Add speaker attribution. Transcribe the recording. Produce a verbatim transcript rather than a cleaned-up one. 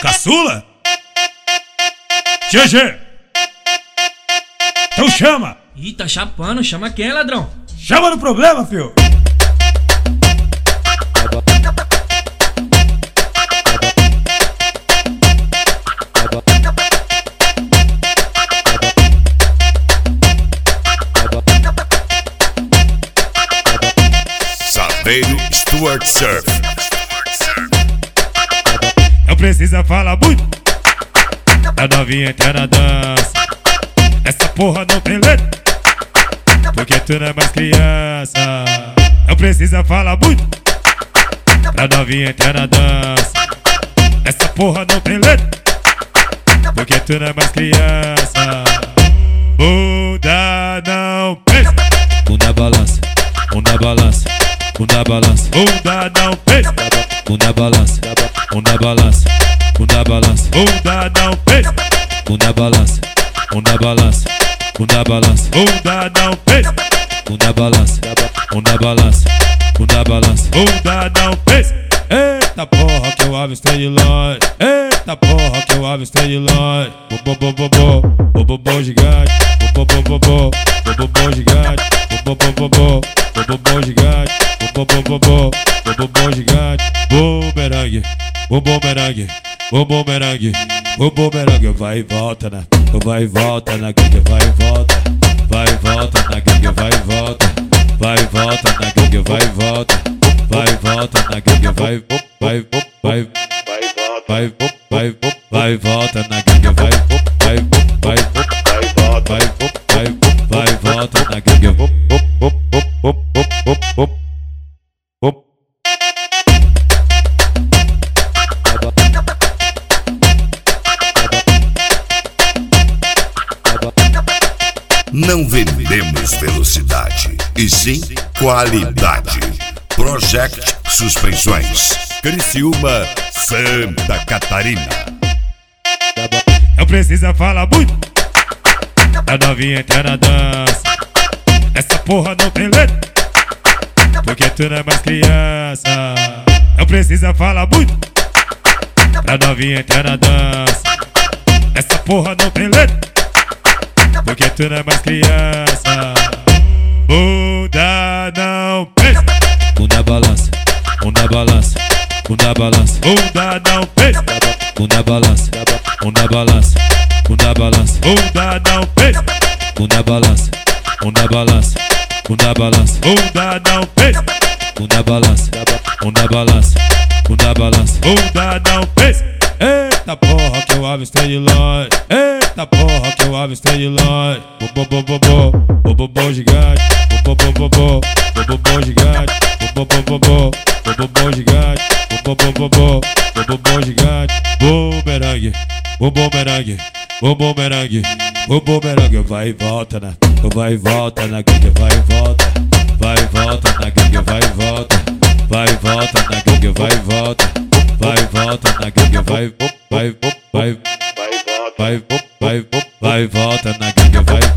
Speaker 1: Caçula? G G! Então chama!
Speaker 2: Ih, tá chapando, chama quem, ladrão?
Speaker 1: Chama no problema, fio!
Speaker 3: Saveiro Stuart Surf.
Speaker 1: Não precisa falar muito, a novinha entra na dança. Essa porra não tem letra, porque tu não é mais criança. Não precisa falar muito, a novinha entra na dança. Essa porra não tem letra, porque tu não é mais criança. Bunda não pensa,
Speaker 4: Bunda balança, bunda balança, bunda balança,
Speaker 1: bunda não pensa,
Speaker 4: bunda balança, bunda balança, bunda balança,
Speaker 1: bunda não pensa,
Speaker 4: bunda balança, bunda balança, bunda balança,
Speaker 1: bunda não pensa,
Speaker 4: bunda balança, bunda balança, bunda balança,
Speaker 1: bunda não pensa.
Speaker 4: Eita porra que eu avistei de longe, eita porra que eu avistei de longe. Bo bo bo bo bo bo bo gigante, bo bo bo bo bo bo bo gigante, bo bo bo bo bo bo bo gigante, bo bo bo bo bo bo bo gigante. Bumerangue, o bumerangue, o bumerangue, o bumerangue. Vai e volta na, vai e volta na gangue, vai e volta, vai e volta na gangue, vai e volta, vai e volta na gangue, vai e volta. Vai e volta na gangue, vai, vai, vai, vai, vai, vai e volta na gangue, vai, vai, vai, vai, vai, vai, vai e volta na gangue.
Speaker 3: Não vendemos velocidade, e sim qualidade. Project Suspensões, Criciúma, Santa Catarina.
Speaker 1: Não precisa falar muito, a novinha entra na dança. Essa porra não tem letra, porque tu não é mais criança. Não precisa falar muito, a novinha entra na dança. Essa porra não tem letra, porque tu não é mais criança. Bunda não pensa,
Speaker 4: Bunda balança, bunda balança, bunda balança,
Speaker 1: bunda não pensa,
Speaker 4: bunda balança, bunda balança, bunda balança,
Speaker 1: bunda não pensa,
Speaker 4: bunda balança, bunda balança, bunda balança,
Speaker 1: bunda não pensa,
Speaker 4: bunda balança, bunda balança, bunda balança,
Speaker 1: bunda não pensa.
Speaker 4: Eita porra que eu avistei de longe, eita porra que eu avistei de longe. Bo bo bo bo bo bo bo gigante, bo bo bo bo bo bo bo gigante, bo bo bo bo bo bo gigante, bo bo bo bo bo bo gigante. Bumerangue, o bumerangue, o bumerangue, o bumerangue. Vai e volta na, vai e volta na gangue, vai e volta, vai e volta na gangue, vai e volta, vai e volta na gangue, vai e volta. Vai e volta na gangue, vai, vai, vai, vai, vai, vai, vai, vai e volta na gangue, vai.